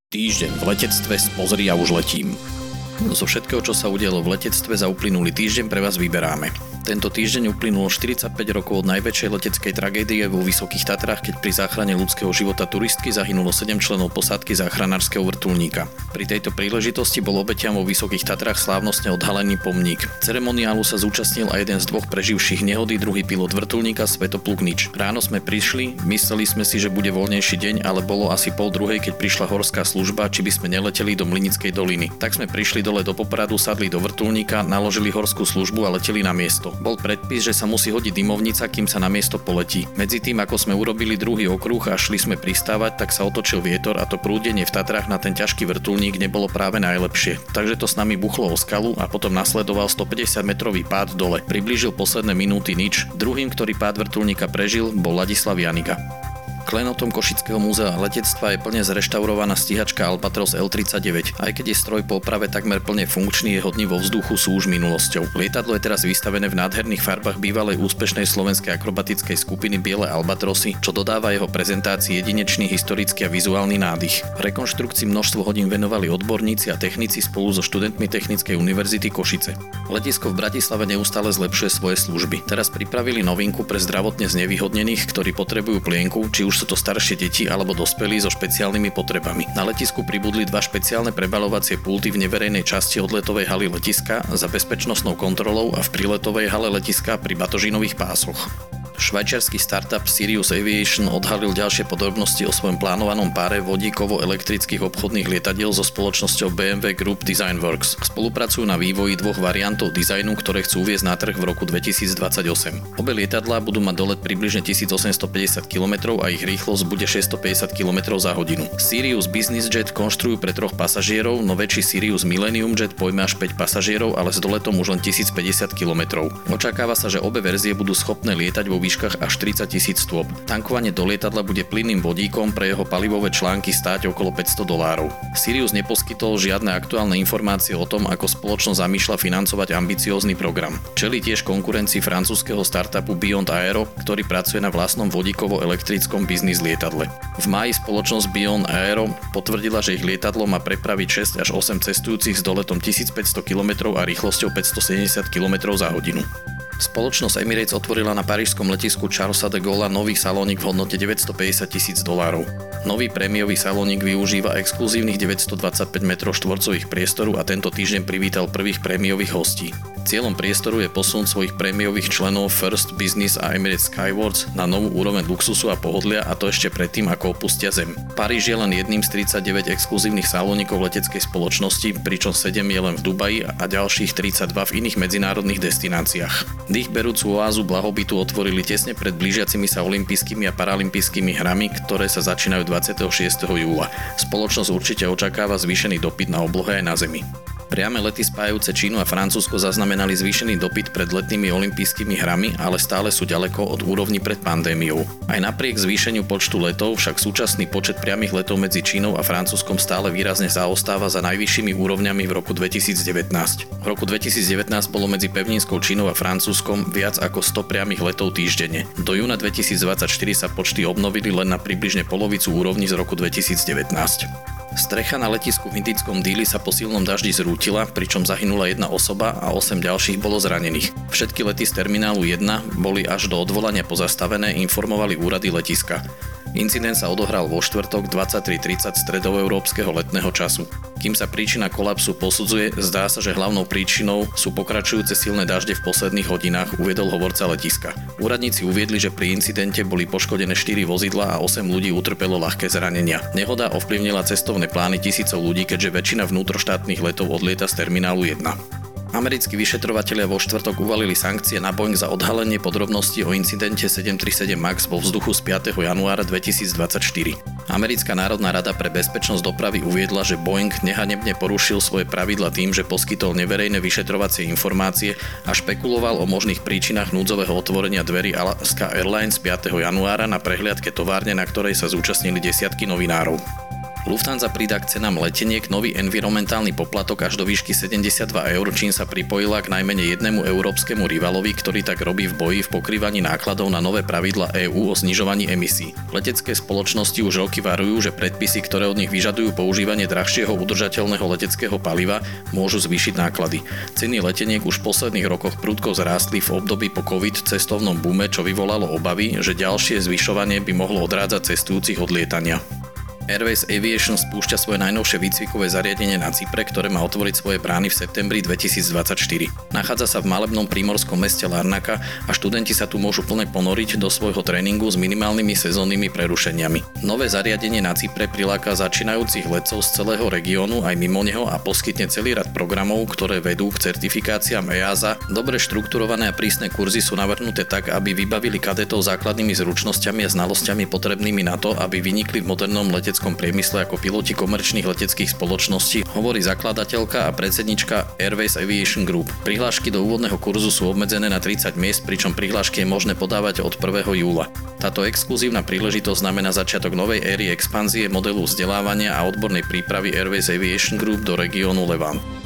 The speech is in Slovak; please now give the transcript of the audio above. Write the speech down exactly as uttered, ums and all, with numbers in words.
Týždeň v letectve z Pozri a už letím. Zo všetkého, čo sa udialo v letectve za uplynulý týždeň, pre vás vyberáme. Tento týždeň uplynulo štyridsaťpäť rokov od najväčšej leteckej tragédie vo Vysokých Tatrách, keď pri záchrane ľudského života turistky zahynulo sedem členov posádky záchranárskeho vrtuľníka. Pri tejto príležitosti bol obetiam vo Vysokých Tatrách slávnostne odhalený pomník. Ceremoniálu sa zúčastnil aj jeden z dvoch preživších nehody, druhý pilot vrtuľníka Svetopluk Nič. Ráno sme prišli, mysleli sme si, že bude voľnejší deň, ale bolo asi pol druhej, keď prišla horská služba, či by sme neleteli do Mlynickej doliny. Tak sme prišli dole do Popradu, sadli do vrtuľníka, naložili horskú službu a leteli na miesto. Bol predpis, že sa musí hodiť dymovnica, kým sa na miesto poletí. Medzi tým, ako sme urobili druhý okruh a šli sme pristávať, tak sa otočil vietor a to prúdenie v Tatrách na ten ťažký vrtuľník nebolo práve najlepšie. Takže to s nami buchlo o skalu a potom nasledoval stopäťdesiat metrový pád dole. Priblížil posledné minúty Nič. Druhým, ktorý pád vrtuľníka prežil, bol Ladislav Janiga. Klenotom Košického múzea letectva je plne zreštaurovaná stíhačka Albatros el tridsaťdeväť. Aj keď je stroj po oprave takmer plne funkčný, jeho dni vo vzduchu sú už minulosťou. Lietadlo je teraz vystavené v nádherných farbách bývalej úspešnej slovenskej akrobatickej skupiny Biele Albatrosy, čo dodáva jeho prezentácii jedinečný historický a vizuálny nádych. Rekonštrukcii množstvo hodín venovali odborníci a technici spolu so študentmi Technickej univerzity Košice. Letisko v Bratislave neustále zlepšuje svoje služby. Teraz pripravili novinku pre zdravotne znevýhodnených, ktorí potrebujú plienku, či už sú to staršie deti alebo dospelí so špeciálnymi potrebami. Na letisku pribudli dva špeciálne prebalovacie pulty v neverejnej časti odletovej haly letiska za bezpečnostnou kontrolou a v príletovej hale letiska pri batožinových pásoch. Švajčiarsky startup Sirius Aviation odhalil ďalšie podrobnosti o svojom plánovanom páre vodíkovo-elektrických obchodných lietadiel so spoločnosťou bé em vé Group Design Works. Spolupracujú na vývoji dvoch variantov dizajnu, ktoré chcú uviesť na trh v roku dvetisícdvadsaťosem. Obe lietadlá budú mať dolet približne tisícosemstopäťdesiat kilometrov a ich rýchlosť bude šesťstopäťdesiat kilometrov za hodinu. Sirius Business Jet konštruujú pre troch pasažierov, no väčší Sirius Millennium Jet pojme až päť pasažierov, ale s doletom už len tisícpäťdesiat kilometrov. Očakáva sa, že obe verzie budú schopné lietať vo výškach až tridsať tisíc stôp. Tankovanie do lietadla bude plynným vodíkom, pre jeho palivové články stáť okolo päťsto dolárov. Sirius neposkytol žiadne aktuálne informácie o tom, ako spoločnosť zamýšľa financovať ambiciózny program. Čelí tiež konkurencii francúzskeho startupu Beyond Aero, ktorý pracuje na vlastnom vodíkovo-elektrickom biznis lietadle. V máji spoločnosť Beyond Aero potvrdila, že ich lietadlo má prepraviť šesť až osem cestujúcich s doletom tisícpäťsto kilometrov a rýchlosťou päťstosedemdesiat kilometrov za hodinu. Spoločnosť Emirates otvorila na parížskom letisku Charlesa de Gaulla nový salónik v hodnote deväťstopäťdesiat tisíc dolárov. Nový prémiový salónik využíva exkluzívnych deväťstodvadsaťpäť metrov štvorcových priestoru a tento týždeň privítal prvých prémiových hostí. Cieľom priestoru je posunúť svojich prémiových členov First Business a Emirates Skywards na novú úroveň luxusu a pohodlia, a to ešte predtým, ako opustia Zem. Paríž je len jedným z tridsaťdeväť exkluzívnych salónikov leteckej spoločnosti, pričom sedem je len v Dubaji a ďalších tridsaťdva v iných medzinárodných destináciách. Dých berúcu oázu blahobytu otvorili tesne pred blížiacimi sa olympijskými a paralympijskými hrami, ktoré sa začínajú dvadsiateho šiesteho júla. Spoločnosť určite očakáva zvýšený dopyt na oblohe aj na Zemi. Priame lety spájajúce Čínu a Francúzsko zaznamenali zvýšený dopyt pred letnými olympijskými hrami, ale stále sú ďaleko od úrovni pred pandémiou. Aj napriek zvýšeniu počtu letov však súčasný počet priamych letov medzi Čínou a Francúzskom stále výrazne zaostáva za najvyššími úrovňami v roku dvetisícdevätnásť. V roku dvetisícdevätnásť bolo medzi pevninskou Čínou a Francúzskom viac ako sto priamych letov týždenne. Do júna dvetisícdvadsaťštyri sa počty obnovili len na približne polovicu úrovni z roku dvetisícdevätnásť. Strecha na letisku v Indickom Díli sa po silnom daždi zrútila, pričom zahynula jedna osoba a osem ďalších bolo zranených. Všetky lety z terminálu jeden boli až do odvolania pozastavené, informovali úrady letiska. Incident sa odohral vo štvrtok dvadsaťtri tridsať stredoeurópskeho letného času. Kým sa príčina kolapsu posudzuje, zdá sa, že hlavnou príčinou sú pokračujúce silné dažde v posledných hodinách, uviedol hovorca letiska. Úradníci uviedli, že pri incidente boli poškodené štyri vozidlá a osem ľudí utrpelo ľahké zranenia. Nehoda ovplyvnila cestovné plány tisícov ľudí, keďže väčšina vnútroštátnych letov odlieta z terminálu jeden. Americkí vyšetrovatelia vo štvrtok uvalili sankcie na Boeing za odhalenie podrobností o incidente sedemstotridsaťsedem Max vo vzduchu z piateho januára dvetisícdvadsaťštyri. Americká národná rada pre bezpečnosť dopravy uviedla, že Boeing nehanebne porušil svoje pravidla tým, že poskytol neverejné vyšetrovacie informácie a špekuloval o možných príčinách núdzového otvorenia dverí Alaska Airlines piateho januára na prehliadke továrne, na ktorej sa zúčastnili desiatky novinárov. Lufthansa pridá k cenám leteniek nový environmentálny poplatok až do výšky sedemdesiatdva eur, čím sa pripojila k najmenej jednému európskemu rivalovi, ktorý tak robí v boji v pokrývaní nákladov na nové pravidlá EÚ o znižovaní emisí. Letecké spoločnosti už roky varujú, že predpisy, ktoré od nich vyžadujú používanie drahšieho udržateľného leteckého paliva, môžu zvýšiť náklady. Ceny leteniek už v posledných rokoch prudko zrástli v období po COVID cestovnom boome, čo vyvolalo obavy, že ďalšie zvyšovanie by mohlo odrádzať cestujúcich od lietania. Airways Aviation spúšťa svoje najnovšie výcvikové zariadenie na Cypre, ktoré má otvoriť svoje brány v septembri dvetisícdvadsaťštyri. Nachádza sa v malebnom prímorskom meste Larnaca a študenti sa tu môžu plne ponoriť do svojho tréningu s minimálnymi sezónnymi prerušeniami. Nové zariadenie na Cypre priláka začínajúcich letcov z celého regiónu aj mimo neho a poskytne celý rad programov, ktoré vedú k certifikáciám é á es á. Dobre štrukturované a prísne kurzy sú navrhnuté tak, aby vybavili kadetov základnými zručnosťami a znalosťami potrebnými na to, aby vynikli v modernom leteckom priemysle ako piloti komerčných leteckých spoločností, hovorí zakladateľka a predsednička Airways Aviation Group. Prihlášky do úvodného kurzu sú obmedzené na tridsať miest, pričom prihlášky je možné podávať od prvého júla. Táto exkluzívna príležitosť znamená začiatok novej éry expanzie modelu vzdelávania a odbornej prípravy Airways Aviation Group do regiónu Levant.